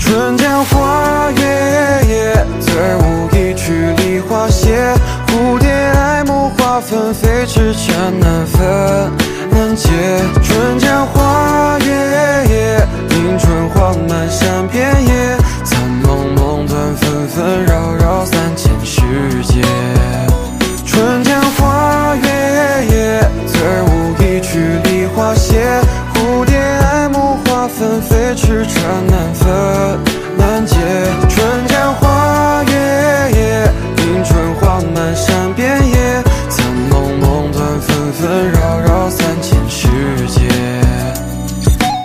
春江花月，在无意区里花谢。蝴蝶爱慕花纷飞，痴缠难分难解。春江花月，迎春花满山